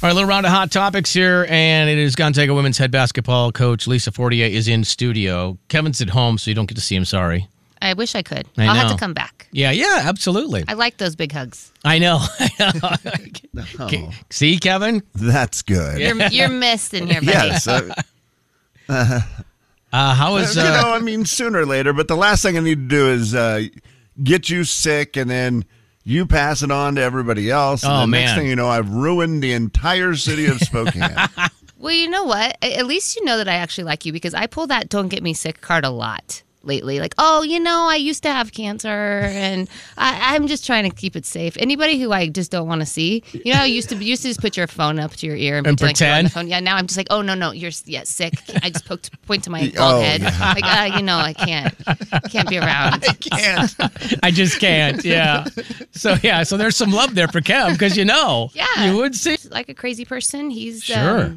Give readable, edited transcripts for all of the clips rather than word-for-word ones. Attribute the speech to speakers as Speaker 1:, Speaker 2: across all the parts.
Speaker 1: All right, a little round of hot topics here, and it is Gonzaga women's head basketball coach Lisa Fortier is in studio. Kevin's at home, so you don't get to see him. Sorry.
Speaker 2: I wish I could.
Speaker 1: I
Speaker 2: I'll
Speaker 1: know.
Speaker 2: have to come back.
Speaker 1: Yeah, absolutely.
Speaker 2: I like those big hugs.
Speaker 1: I know.
Speaker 3: Oh,
Speaker 1: See, Kevin?
Speaker 3: that's good.
Speaker 2: You're missed in here, buddy.
Speaker 3: Yes.
Speaker 1: How is
Speaker 3: I mean, sooner or later, but the last thing I need to do is get you sick and then you pass it on to everybody else. And the next thing you know, I've ruined the entire city of Spokane.
Speaker 2: Well, you know what? At least you know that I actually like you because I pull that "don't get me sick" card a lot lately. Like, I used to have cancer and I'm just trying to keep it safe. Anybody who I just don't want to see, I used to just put your phone up to your ear and pretend like you're on the phone. Yeah, now I'm just like, oh, no, you're sick. I just point to my bald head.
Speaker 3: Yeah.
Speaker 2: Like, I can't be around.
Speaker 3: I can't.
Speaker 1: I just can't, yeah. So there's some love there for Kev because
Speaker 2: Yeah.
Speaker 1: you would see.
Speaker 2: Like a crazy person. He's,
Speaker 1: Sure.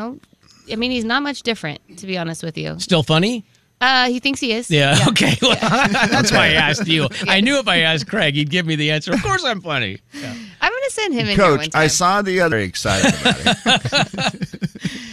Speaker 2: he's not much different, to be honest with you.
Speaker 1: Still funny?
Speaker 2: He thinks he is.
Speaker 1: Yeah. Okay. Well, that's why I asked you. I knew if I asked Craig, he'd give me the answer. Of course I'm funny. Yeah.
Speaker 2: I'm going to send him in here one
Speaker 3: Coach,
Speaker 2: time.
Speaker 3: I saw the other excited about it.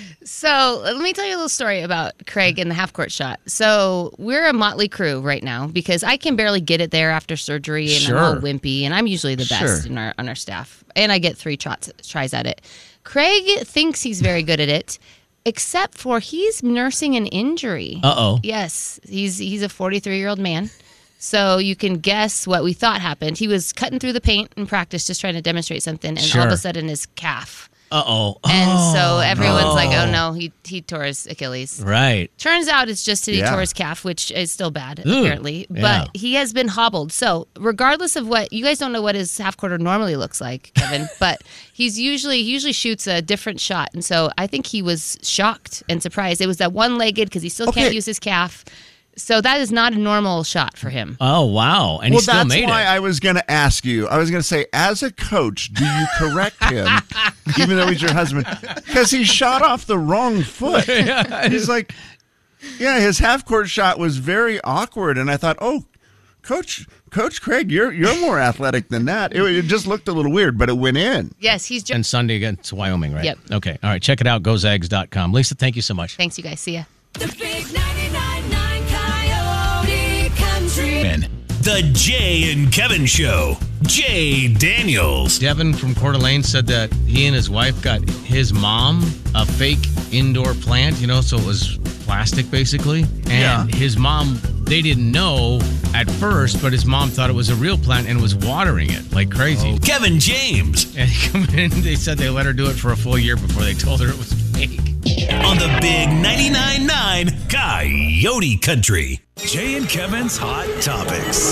Speaker 2: So let me tell you a little story about Craig and the half-court shot. So we're a motley crew right now because I can barely get it there after surgery, and I'm all wimpy, and I'm usually the best on our staff. And I get 3 tries at it. Craig thinks he's very good at it, except for he's nursing an injury.
Speaker 1: Uh-oh.
Speaker 2: Yes, he's a 43-year-old man. So you can guess what we thought happened. He was cutting through the paint in practice just trying to demonstrate something, and all of a sudden his calf.
Speaker 1: Uh-oh.
Speaker 2: And so everyone's like, oh, no, he tore his Achilles.
Speaker 1: Right.
Speaker 2: Turns out it's just that he tore his calf, which is still bad,
Speaker 1: Ooh,
Speaker 2: apparently. But he has been hobbled. So regardless of what, you guys don't know what his half-quarter normally looks like, Kevin, but he usually shoots a different shot. And so I think he was shocked and surprised. It was that one-legged because he still can't use his calf. So that is not a normal shot for him.
Speaker 1: Oh, wow. And he still made it.
Speaker 3: That's why I was going to ask you. I was going to say, as a coach, do you correct him, even though he's your husband? Because he shot off the wrong foot. He's like, his half-court shot was very awkward. And I thought, oh, Coach Craig, you're more athletic than that. It just looked a little weird, but it went in.
Speaker 2: Yes, he's
Speaker 1: And Sunday against Wyoming, right?
Speaker 2: Yep.
Speaker 1: Okay. All right. Check it out. GoZags.com. Lisa, thank you so much.
Speaker 2: Thanks, you guys. See ya.
Speaker 4: The big 99.9 Coyote Country.
Speaker 5: The Jay and Kevin Show. Jay Daniels.
Speaker 1: Devin from Coeur d'Alene said that he and his wife got his mom a fake indoor plant, so it was plastic basically. And his mom, they didn't know at first, but his mom thought it was a real plant and was watering it like crazy.
Speaker 5: Kevin James.
Speaker 1: And they said they let her do it for a full year before they told her it was fake.
Speaker 5: On the big 99.9 Coyote Country. Jay and Kevin's Hot Topics.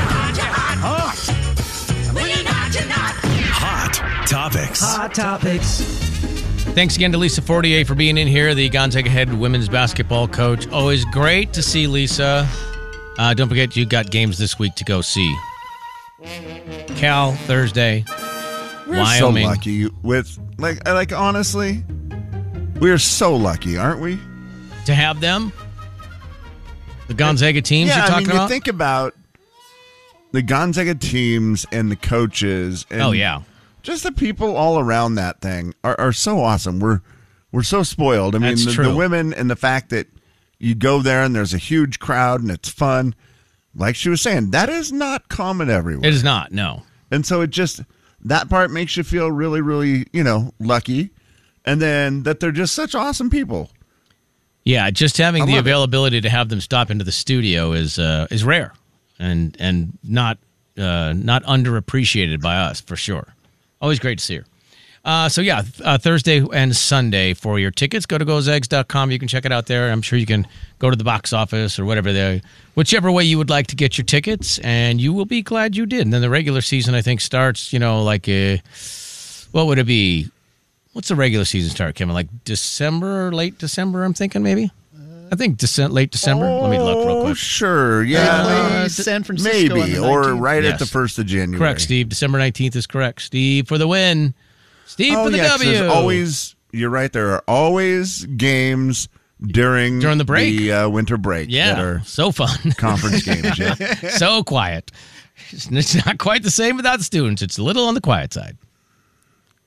Speaker 5: Hot Topics.
Speaker 6: Hot Topics.
Speaker 1: Thanks again to Lisa Fortier for being in here, the Gonzaga head women's basketball coach. Always great to see Lisa. Don't forget, you got games this week to go see. Cal, Thursday.
Speaker 3: We're
Speaker 1: Wyoming.
Speaker 3: so lucky with, like honestly, we're so lucky, aren't we?
Speaker 1: To have them? The Gonzaga teams you're talking about?
Speaker 3: You think about the Gonzaga teams and the coaches. And just the people all around that thing are so awesome. We're so spoiled. I mean, the women and the fact that you go there and there's a huge crowd and it's fun. Like she was saying, that is not common everywhere.
Speaker 1: It is not, no.
Speaker 3: And so that part makes you feel really, really, lucky. And then that they're just such awesome people.
Speaker 1: Yeah, just having the availability to have them stop into the studio is rare and not underappreciated by us, for sure. Always great to see her. Thursday and Sunday for your tickets, go to gozags.com. You can check it out there. I'm sure you can go to the box office or whichever way you would like to get your tickets, and you will be glad you did. And then the regular season, I think, starts, what would it be? What's the regular season start, Kevin? Like December, late December, I'm thinking maybe? I think late December. Let me look real quick.
Speaker 3: Sure, yeah.
Speaker 6: San Francisco
Speaker 3: maybe, or right at the 1st of January.
Speaker 1: Correct, Steve. December 19th is correct. Steve for the win. Steve for the W.
Speaker 3: You're right, there are always games during
Speaker 1: the break.
Speaker 3: The winter break.
Speaker 1: Yeah,
Speaker 3: that are
Speaker 1: so fun.
Speaker 3: Conference games, yeah.
Speaker 1: So quiet. It's not quite the same without students. It's a little on the quiet side.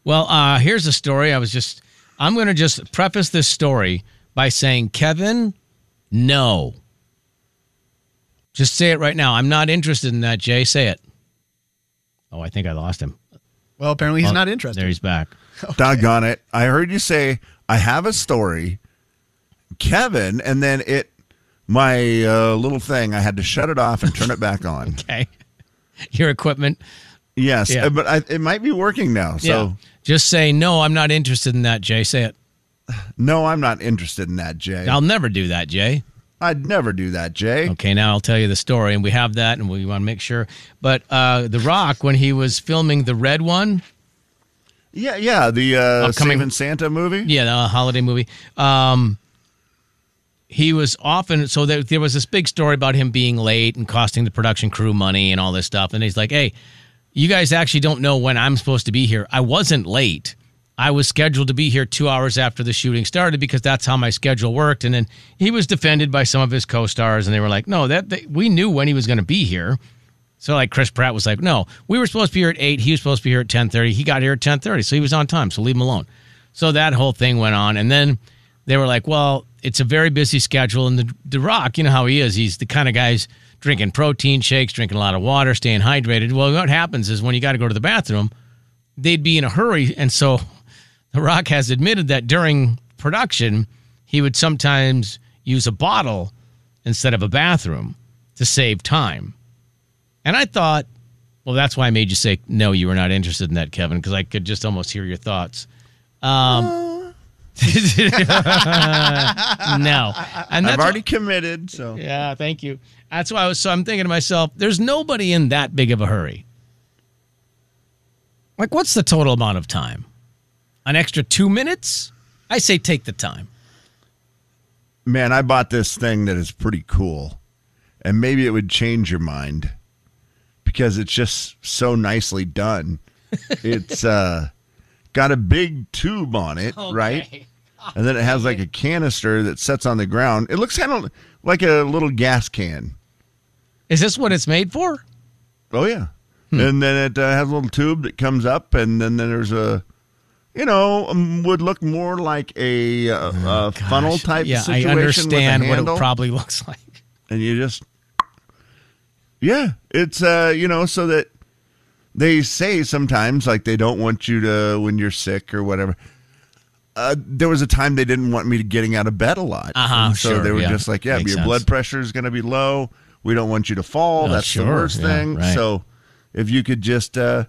Speaker 1: Well, here's a story. I'm going to just preface this story by saying, Kevin, no. Just say it right now. I'm not interested in that, Jay. Say it. Oh, I think I lost him.
Speaker 6: Well, apparently he's not interested.
Speaker 1: There he's back.
Speaker 3: Doggone it. I heard you say, I have a story, Kevin, and then my little thing, I had to shut it off and turn it back on.
Speaker 1: Okay. Your equipment.
Speaker 3: Yes,
Speaker 1: Yeah.
Speaker 3: but it might be working now. So,
Speaker 1: Yeah. Just say, no, I'm not interested in that, Jay. Say it.
Speaker 3: no, I'm not interested in that, Jay.
Speaker 1: I'll never do that, Jay.
Speaker 3: I'd never do that, Jay.
Speaker 1: Okay, now I'll tell you the story, and we have that, and we want to make sure. But The Rock, when he was filming the Red One,
Speaker 3: Yeah, the
Speaker 1: Upcoming-
Speaker 3: Saving Santa movie.
Speaker 1: yeah, the holiday movie, he was often, so there was this big story about him being late and costing the production crew money and all this stuff. And he's like, hey, you guys actually don't know when I'm supposed to be here. I wasn't late. I was scheduled to be here 2 hours after the shooting started because that's how my schedule worked. And then he was defended by some of his co-stars, and they were like, no, we knew when he was going to be here. So like Chris Pratt was like, no, we were supposed to be here at 8. He was supposed to be here at 10:30. He got here at 10:30, so he was on time. So leave him alone. So that whole thing went on. And then they were like, well, it's a very busy schedule. And the Rock, you know how he is. He's the kind of guy's drinking protein shakes, drinking a lot of water, staying hydrated. Well, what happens is when you got to go to the bathroom, they'd be in a hurry. And so The Rock has admitted that during production, he would sometimes use a bottle instead of a bathroom to save time. And I thought, well, that's why I made you say, no, you were not interested in that, Kevin, because I could just almost hear your thoughts. No. And
Speaker 3: I've already committed, so.
Speaker 1: Yeah, thank you. That's why I'm thinking to myself, there's nobody in that big of a hurry. Like, what's the total amount of time? An extra 2 minutes? I say take the time.
Speaker 3: Man, I bought this thing that is pretty cool, and maybe it would change your mind because it's just so nicely done. It's got a big tube on it, right? And then it has like a canister that sits on the ground. It looks kind of like a little gas can.
Speaker 1: Is this what it's made for?
Speaker 3: Oh, yeah. And then it has a little tube that comes up, and then there's a, would look more like a funnel type situation.
Speaker 1: I understand
Speaker 3: with a
Speaker 1: what
Speaker 3: handle.
Speaker 1: it probably looks like.
Speaker 3: And you just, it's, so that they say sometimes, like, they don't want you to, when you're sick or whatever. There was a time they didn't want me getting out of bed a lot. And so they were just like,
Speaker 1: Makes
Speaker 3: your
Speaker 1: sense.
Speaker 3: blood pressure is going to be low. We don't want you to fall.
Speaker 1: Oh,
Speaker 3: That's
Speaker 1: sure.
Speaker 3: the worst
Speaker 1: Yeah,
Speaker 3: thing.
Speaker 1: right.
Speaker 3: So if you could just,
Speaker 5: The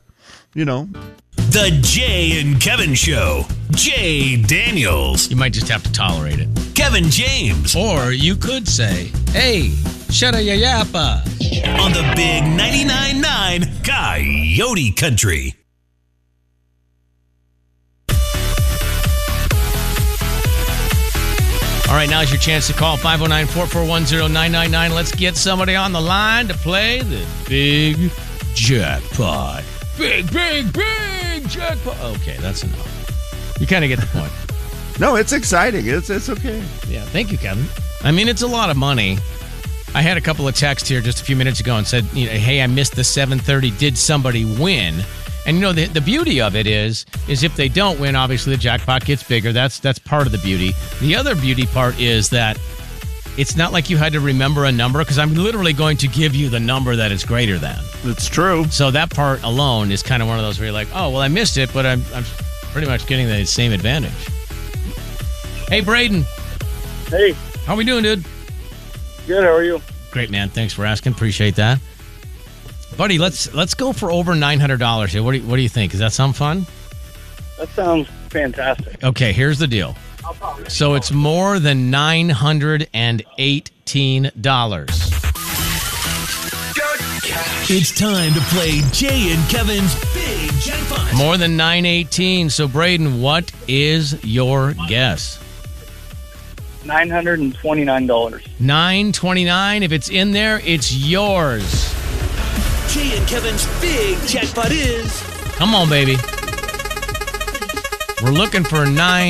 Speaker 5: Jay and Kevin Show. Jay Daniels.
Speaker 1: You might just have to tolerate it.
Speaker 5: Kevin James.
Speaker 1: Or you could say, hey, shut ya yappa.
Speaker 5: On the big 99.9 Coyote Country.
Speaker 1: All right, now's your chance to call 509-441-0999. Let's get somebody on the line to play the big jackpot. Big jackpot. Okay, that's enough. You kind of get the point.
Speaker 3: no, it's exciting. It's okay.
Speaker 1: Yeah, thank you, Kevin. I mean, it's a lot of money. I had a couple of texts here just a few minutes ago and said, hey, I missed the 7:30. Did somebody win? And the beauty of it is if they don't win, obviously the jackpot gets bigger. That's part of the beauty. The other beauty part is that it's not like you had to remember a number because I'm literally going to give you the number that it's greater than.
Speaker 3: It's true.
Speaker 1: So that part alone is kind of one of those where you're like, oh, well, I missed it, but I'm pretty much getting the same advantage. Hey, Braden.
Speaker 7: Hey,
Speaker 1: How we doing, dude?
Speaker 7: good. How are you?
Speaker 1: Great, man. Thanks for asking. Appreciate that. Buddy, let's go for over $900 here. What do you think? Does that sound fun?
Speaker 7: That sounds fantastic.
Speaker 1: Okay, here's the deal. So it's more than $918.
Speaker 5: It's time to play Jay and Kevin's Big Jackpot.
Speaker 1: More than $918. So Braden, what is your guess?
Speaker 7: $929.
Speaker 1: $929. If it's in there, it's yours.
Speaker 5: Jay and Kevin's Big Jackpot is
Speaker 1: Come on, baby. We're looking for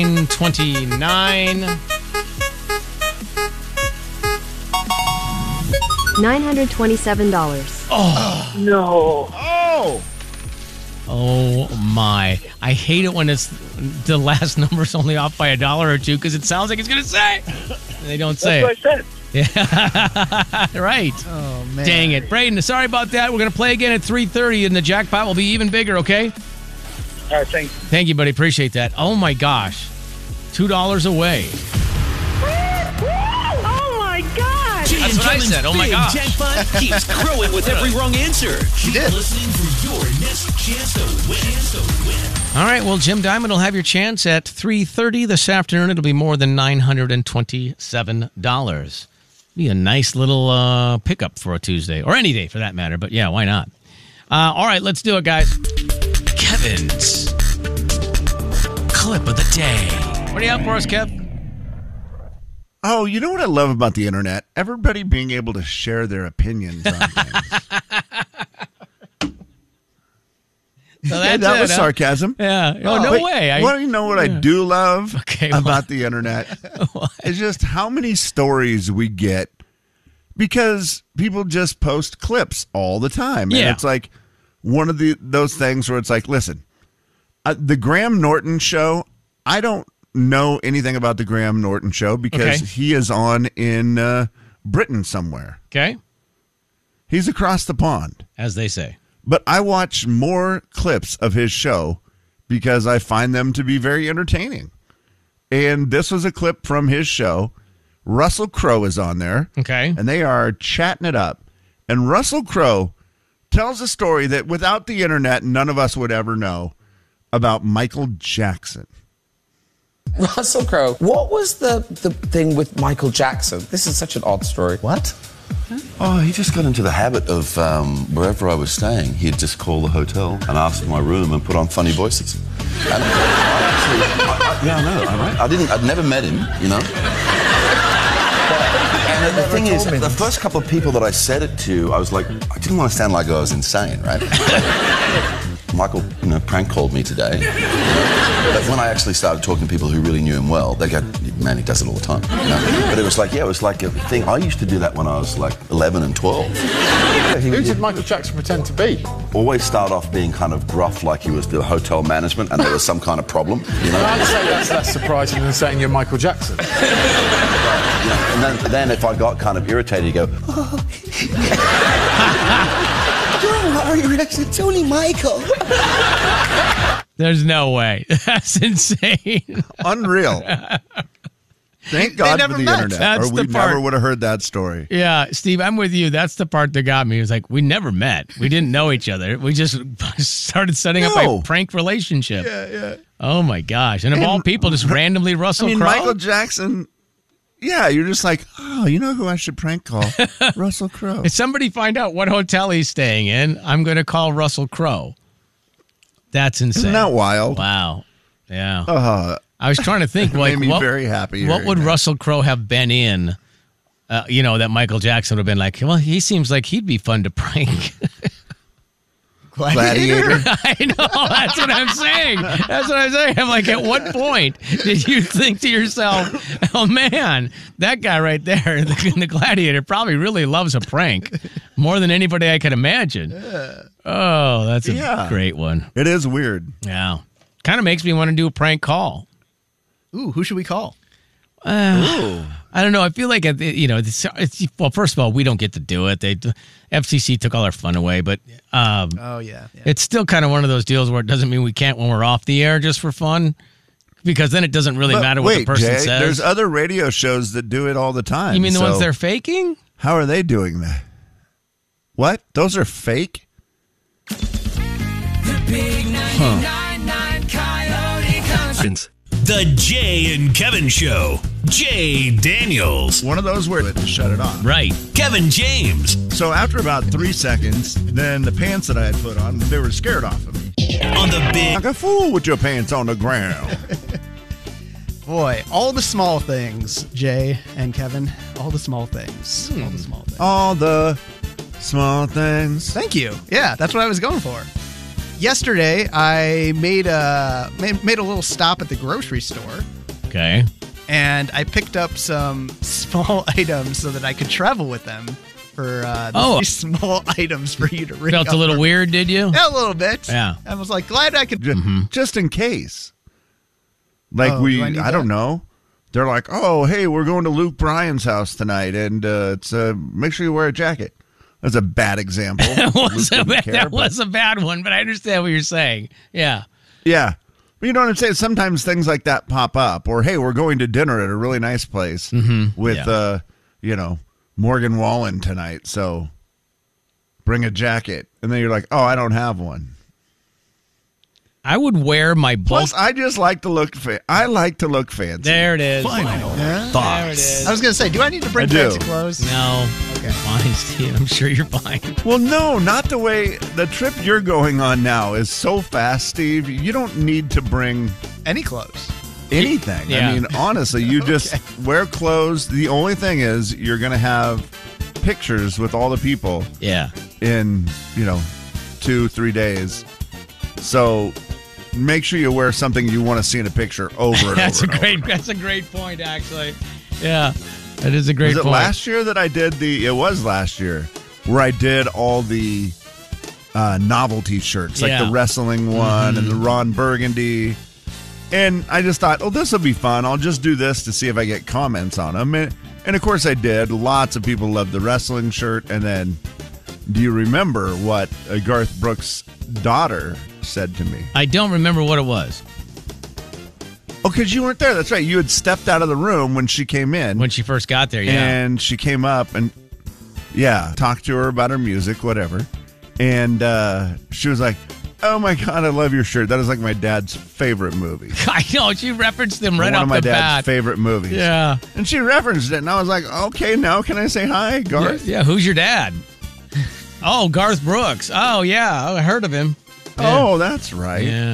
Speaker 1: $929.
Speaker 8: $927.
Speaker 7: No.
Speaker 3: Oh,
Speaker 1: Oh my! I hate it when it's the last number's only off by $1 or $2 because it sounds like it's gonna say. They don't say
Speaker 7: That's
Speaker 1: it.
Speaker 7: what I said.
Speaker 1: Yeah, right.
Speaker 6: Oh, man.
Speaker 1: Dang it, Braden. Sorry about that. We're gonna play again at 3:30, and the jackpot will be even bigger. Okay.
Speaker 7: All right, thanks.
Speaker 1: Thank you, buddy. Appreciate that. Oh my gosh, $2 away.
Speaker 4: Oh my God!
Speaker 5: Jay
Speaker 1: That's
Speaker 5: and
Speaker 1: what I
Speaker 5: Kevin's
Speaker 1: said. Oh my
Speaker 5: big
Speaker 1: gosh.
Speaker 5: jackpot keeps growing with every wrong answer. Keep
Speaker 6: did.
Speaker 5: listening for your next chance to win.
Speaker 1: All right. Well, Jim Diamond will have your chance at 3:30 this afternoon. It'll be more than $927. Be a nice little pickup for a Tuesday or any day for that matter. But yeah, why not? All right, let's do it, guys. Kevin's clip of the day. What do you have for us, Kev?
Speaker 3: Oh, you know what I love about the internet? Everybody being able to share their opinions on things.
Speaker 1: So
Speaker 3: Hey,
Speaker 1: that's
Speaker 3: that
Speaker 1: it,
Speaker 3: was huh?
Speaker 1: sarcasm. Yeah. Oh, no
Speaker 3: But
Speaker 1: way.
Speaker 3: Well, you know what I do love
Speaker 1: Okay,
Speaker 3: about the internet? Is just how many stories we get because people just post clips all the time. And
Speaker 1: Yeah.
Speaker 3: it's like one of those things where it's like, listen, the Graham Norton show, I don't know anything about the Graham Norton show because
Speaker 1: Okay.
Speaker 3: he is on in Britain somewhere.
Speaker 1: Okay.
Speaker 3: He's across the pond.
Speaker 1: As they say.
Speaker 3: But I watch more clips of his show because I find them to be very entertaining. And this was a clip from his show. Russell Crowe is on there.
Speaker 1: Okay.
Speaker 3: And they are chatting it up. And Russell Crowe tells a story that without the internet, none of us would ever know about Michael Jackson.
Speaker 8: Russell Crowe, what was the thing with Michael Jackson? This is such an odd story.
Speaker 9: What? Oh, he just got into the habit of wherever I was staying, he'd just call the hotel and ask for my room and put on funny voices. And I'd never met him, you know. And the thing is, the first couple of people that I said it to, I was like, I didn't want to sound like I was insane, right? Michael, prank called me today. But when I actually started talking to people who really knew him well, they go, man, he does it all the time. But it was like, it was like a thing. I used to do that when I was like 11 and 12.
Speaker 10: Who did Michael Jackson pretend to be?
Speaker 9: Always start off being kind of gruff, like he was the hotel management and there was some kind of problem, you know?
Speaker 10: I'd say that's less surprising than saying you're Michael Jackson.
Speaker 9: And then if I got kind of irritated, you go, oh.
Speaker 8: Don't worry, Rex, it's only Michael.
Speaker 1: There's no way. That's insane.
Speaker 3: Unreal. Thank God for the internet,
Speaker 1: That's
Speaker 3: or we
Speaker 1: the part.
Speaker 3: never would have heard that story.
Speaker 1: Yeah, Steve, I'm with you. That's the part that got me. It was like, we never met. We didn't know each other. We just started setting up a prank relationship.
Speaker 3: Yeah.
Speaker 1: Oh, my gosh. And of all people, just randomly Russell Crowe?
Speaker 3: Michael Jackson, yeah, you're just like, oh, you know who I should prank call? Russell Crowe.
Speaker 1: If somebody find out what hotel he's staying in, I'm going to call Russell Crowe. That's insane.
Speaker 3: Isn't that wild?
Speaker 1: Wow. Yeah.
Speaker 3: I
Speaker 1: was trying to think, like,
Speaker 3: made me very happy.
Speaker 1: What would Russell Crowe have been in? That Michael Jackson would have been like, well, he seems like he'd be fun to prank.
Speaker 3: Gladiator.
Speaker 1: I know. That's what I'm saying. I'm like, at what point did you think to yourself, oh, man, that guy right there, the Gladiator, probably really loves a prank more than anybody I could imagine. Oh, that's a great one.
Speaker 3: It is weird.
Speaker 1: Yeah. Kind of makes me want to do a prank call.
Speaker 6: Ooh, who should we call?
Speaker 1: I don't know. I feel like, well, first of all, we don't get to do it. FCC took all our fun away, but it's still kind of one of those deals where it doesn't mean we can't when we're off the air just for fun, because then it doesn't really matter what the person
Speaker 3: Jay,
Speaker 1: says.
Speaker 3: There's other radio shows that do it all the time.
Speaker 1: You mean the ones they're faking?
Speaker 3: How are they doing that? What? Those are fake?
Speaker 4: The big 99.9 Coyote Country.
Speaker 5: The Jay and Kevin Show. Jay Daniels.
Speaker 3: One of those where it shut it off.
Speaker 1: Right.
Speaker 5: Kevin James.
Speaker 3: So after about 3 seconds, then the pants that I had put on, they were scared off of me.
Speaker 5: On the big...
Speaker 3: Like a fool with your pants on the ground.
Speaker 6: Boy, all the small things, Jay and Kevin. All the small things. All the small things.
Speaker 3: All the small things.
Speaker 6: Thank you. Yeah, that's what I was going for. Yesterday, I made a little stop at the grocery store.
Speaker 1: Okay.
Speaker 6: And I picked up some small items so that I could travel with them for
Speaker 1: Oh.
Speaker 6: these small items for you to ring
Speaker 1: Felt
Speaker 6: up
Speaker 1: a little
Speaker 6: for.
Speaker 1: weird, did you?
Speaker 6: Yeah, a little bit.
Speaker 1: Yeah.
Speaker 6: I was like, glad I could.
Speaker 3: Just in case. Like
Speaker 6: Oh, do I need
Speaker 3: I don't
Speaker 6: that?
Speaker 3: know. They're like, oh, hey, we're going to Luke Bryan's house tonight, and it's make sure you wear a jacket. That's a bad example.
Speaker 1: That was
Speaker 3: Luke
Speaker 1: a
Speaker 3: didn't
Speaker 1: bad,
Speaker 3: care,
Speaker 1: that
Speaker 3: but-
Speaker 1: was a bad one, but I understand what you're saying. Yeah.
Speaker 3: Yeah. But you know what I'm saying? Sometimes things like that pop up. Or, hey, we're going to dinner at a really nice place with, Morgan Wallen tonight. So bring a jacket. And then you're like, oh, I don't have one.
Speaker 1: I would wear my bulk.
Speaker 3: Plus, I just like to look I like to look fancy.
Speaker 1: There it is.
Speaker 5: Final
Speaker 1: There it
Speaker 5: thoughts.
Speaker 1: is.
Speaker 6: I was going to say, do I need to bring
Speaker 3: I do.
Speaker 6: fancy clothes?
Speaker 1: No.
Speaker 6: Okay.
Speaker 1: Fine, Steve. I'm sure you're fine.
Speaker 3: Well, no, not the way the trip you're going on now is so fast, Steve. You don't need to bring
Speaker 6: Any clothes.
Speaker 3: anything.
Speaker 1: Yeah.
Speaker 3: I mean, honestly, you just wear clothes. The only thing is you're going to have pictures with all the people
Speaker 1: Yeah.
Speaker 3: in, 2-3 days. So make sure you wear something you want to see in a picture over and
Speaker 1: That's
Speaker 3: over.
Speaker 1: that's a great point, actually. Yeah. That is a great
Speaker 3: Was it
Speaker 1: point.
Speaker 3: last year that I did it was last year where I did all the novelty shirts, like
Speaker 1: Yeah.
Speaker 3: the wrestling one and the Ron Burgundy. And I just thought, oh, this will be fun. I'll just do this to see if I get comments on them. And of course I did. Lots of people loved the wrestling shirt. And then, do you remember what Garth Brooks' daughter said to me?
Speaker 1: I don't remember what it was.
Speaker 3: Oh, because you weren't there. That's right. You had stepped out of the room when she came in.
Speaker 1: When she first got there, yeah.
Speaker 3: And she came up and, talked to her about her music, whatever. And she was like, oh, my God, I love your shirt. That is like my dad's favorite movie.
Speaker 1: I know. She referenced them right
Speaker 3: One
Speaker 1: off
Speaker 3: of my
Speaker 1: the
Speaker 3: dad's
Speaker 1: bat.
Speaker 3: favorite movies.
Speaker 1: Yeah.
Speaker 3: And she referenced it. And I was like, okay, now can I say hi, Garth?
Speaker 1: Yeah. Who's your dad? Oh, Garth Brooks. Oh, yeah. I heard of him.
Speaker 3: Oh, that's right.
Speaker 1: Yeah.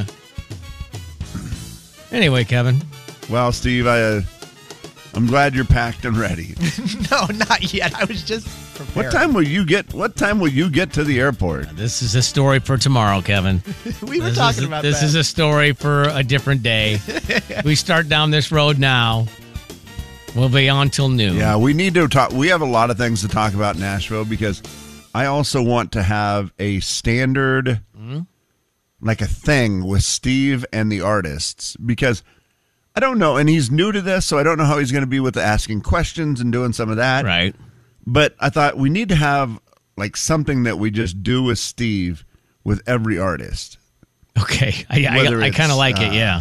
Speaker 1: Anyway, Kevin.
Speaker 3: Well, Steve, I'm glad you're packed and ready.
Speaker 6: No, not yet. I was just prepared.
Speaker 3: What time will you get to the airport?
Speaker 1: This is a story for tomorrow, Kevin.
Speaker 6: We were talking about
Speaker 1: This
Speaker 6: that.
Speaker 1: is a story for a different day. We start down this road now. We'll be on till noon.
Speaker 3: Yeah, we need to talk. We have a lot of things to talk about in Nashville because I also want to have a standard, like a thing with Steve and the artists because I don't know. And he's new to this, so I don't know how he's going to be with the asking questions and doing some of that.
Speaker 1: Right.
Speaker 3: But I thought we need to have like something that we just do with Steve with every artist.
Speaker 1: Okay. I
Speaker 3: Whether
Speaker 1: kind of
Speaker 3: it's,
Speaker 1: like it, yeah.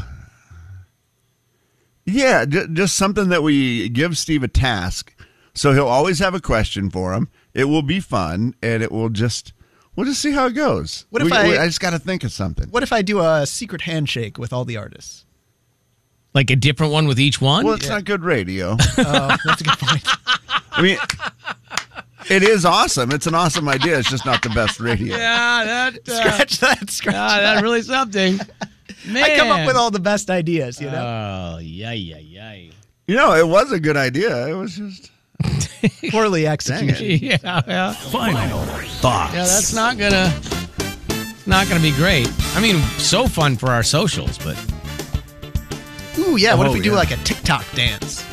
Speaker 3: Yeah, just something that we give Steve a task. So he'll always have a question for him. It will be fun, and we'll just see how it goes.
Speaker 6: What if
Speaker 3: I just got to think of something.
Speaker 6: What if I do a secret handshake with all the artists?
Speaker 1: Like a different one with each one?
Speaker 3: Well, it's not good radio.
Speaker 6: Oh, that's a good point.
Speaker 3: I mean, it is awesome. It's an awesome idea. It's just not the best radio.
Speaker 1: Yeah, that
Speaker 6: Scratch that. Scratch that.
Speaker 1: that's really something. Man.
Speaker 6: I come up with all the best ideas, you know?
Speaker 1: Oh, yay.
Speaker 3: You know, it was a good idea. It was just
Speaker 6: Poorly executed.
Speaker 1: Yeah.
Speaker 5: Final thoughts.
Speaker 1: Yeah, that's not gonna be great. I mean, so fun for our socials, but
Speaker 6: Ooh, yeah. What if
Speaker 3: Oh,
Speaker 6: we do
Speaker 3: yeah.
Speaker 6: like a TikTok dance?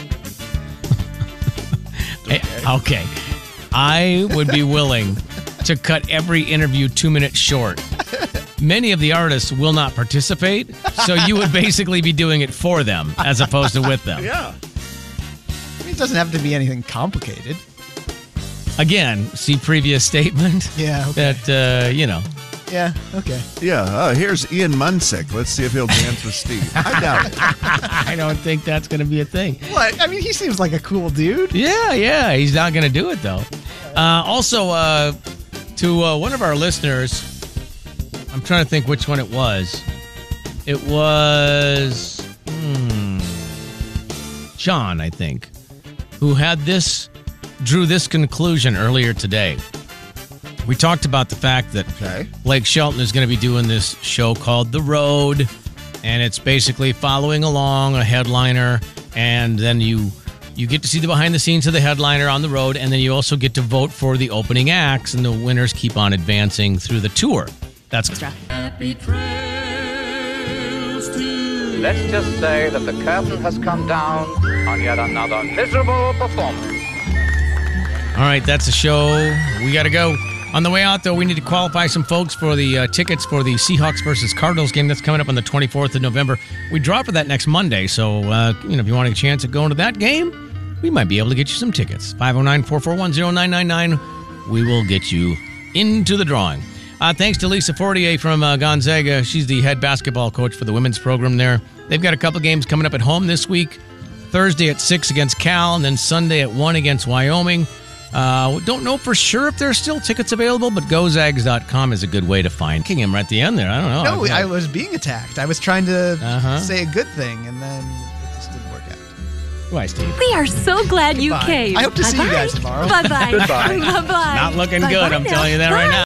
Speaker 1: okay. I would be willing to cut every interview 2 minutes short. Many of the artists will not participate, so you would basically be doing it for them as opposed to with them.
Speaker 3: yeah.
Speaker 6: I mean, it doesn't have to be anything complicated.
Speaker 1: Again, see previous statement.
Speaker 6: Yeah, okay.
Speaker 1: That
Speaker 6: Yeah, okay.
Speaker 3: Yeah. Here's Ian Munsick. Let's see if he'll dance with Steve. I doubt it.
Speaker 1: I don't think that's going to be a thing.
Speaker 6: What? I mean, he seems like a cool dude.
Speaker 1: Yeah, he's not going to do it though. Also, to one of our listeners, I'm trying to think which one it was. It was John, I think, who drew this conclusion earlier today. We talked about the fact that Blake Shelton is going to be doing this show called The Road, and it's basically following along a headliner, and then you get to see the behind the scenes of the headliner on the road, and then you also get to vote for the opening acts, and the winners keep on advancing through the tour. That's
Speaker 11: Happy trails to Let's just say that the curtain has come down on yet another miserable performance.
Speaker 1: All right, that's the show. We got to go. On the way out, though, we need to qualify some folks for the tickets for the Seahawks versus Cardinals game that's coming up on the 24th of November. We draw for that next Monday, so if you want a chance at going to that game, we might be able to get you some tickets. 509-441-0999. We will get you into the drawing. Thanks to Lisa Fortier from Gonzaga. She's the head basketball coach for the women's program there. They've got a couple games coming up at home this week. Thursday at 6 against Cal, and then Sunday at 1 against Wyoming. Don't know for sure if there's still tickets available, but gozags.com is a good way to find him right at the end there. I don't know.
Speaker 6: No, I was being attacked. I was trying to say a good thing, and then it just didn't work out.
Speaker 1: Why, Steve?
Speaker 12: We are so glad you
Speaker 6: Goodbye.
Speaker 12: came.
Speaker 6: I hope to see you guys tomorrow.
Speaker 12: Bye-bye.
Speaker 6: Goodbye.
Speaker 12: Bye-bye.
Speaker 1: Not looking
Speaker 12: Bye-bye
Speaker 1: good, I'm
Speaker 12: now.
Speaker 1: telling you that right now.